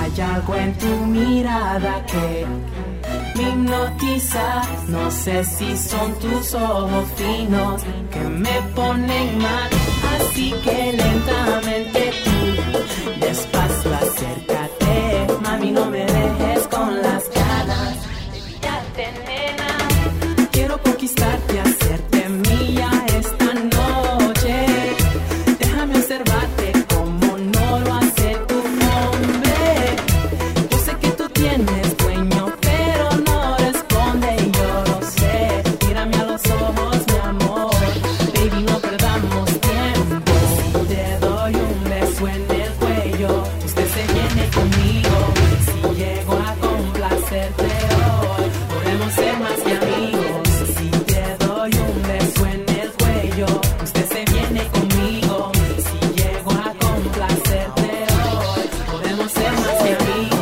Hay algo en tu mirada que me hipnotiza. No sé si son tus ojos finos que me ponen mal. Así que lentamente tú, despacio acércate. Mami, no me dejes con las ganas de pillarte, nena. Quiero conquistarte, hacerte mía esta noche. Déjame observarte como no lo hace tu hombre. Yo sé que tú tienes dueño, pero no responde y yo lo sé. Mírame a los ojos, mi amor. Baby, no perdamos tiempo. Si te doy un beso en el cuello, usted se viene conmigo. Si llego a complacerte hoy, podemos ser más que amigos. Si te doy un beso en el cuello, usted se viene conmigo. Si llego a complacerte hoy, podemos ser más que amigos.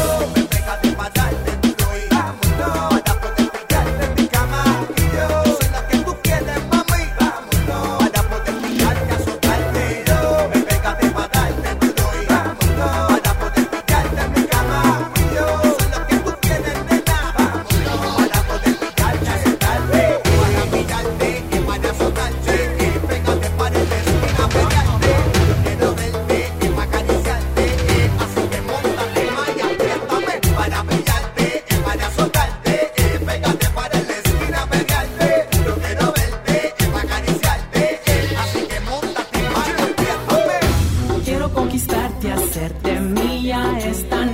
Quiero conquistarte, hacerte mía esta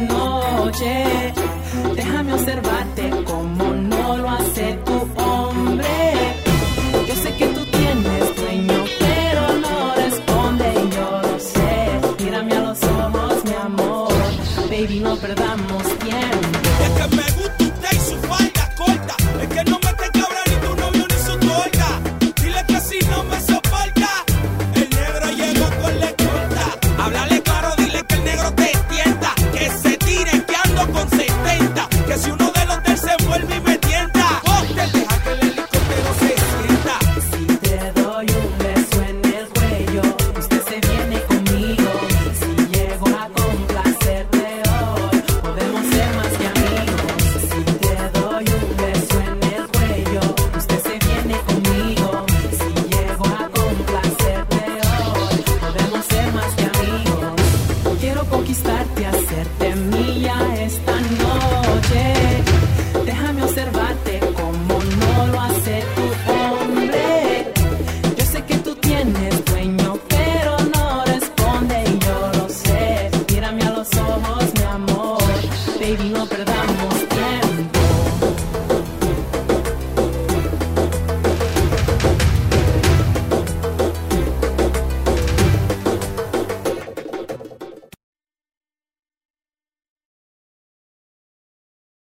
noche. Déjame observarte como no lo hace tu hombre. Yo sé que tú tienes dueño, pero no responde y yo lo sé. Mírame a los ojos, mi amor. Baby, no perdamos tiempo. Es que me gusta usted y su falda corta. Es que no me te cabra ni tu novio ni su torta. Dile que si no me soporta, el negro llegó con la escolta. Háblale claro, dile que el negro te tienta. Que se tire que ando con 70. Que si uno de los del se vuelve y me tienta, Cóctel, deja que el helicóptero se sienta. Si te doy un beso en el cuello, usted se viene conmigo. Si llego a complacerte hoy, podemos ser más que amigos. Si te doy un beso en el cuello, usted se viene conmigo. Si llego a complacerte hoy, podemos ser más que amigos. Quiero conquistarte, hacerte mía esta noche. Déjame observarte como no lo hace tu hombre. Yo sé que tú tienes dueño, pero no responde y yo lo sé. Mírame a los ojos, mi amor. Baby, no perdamos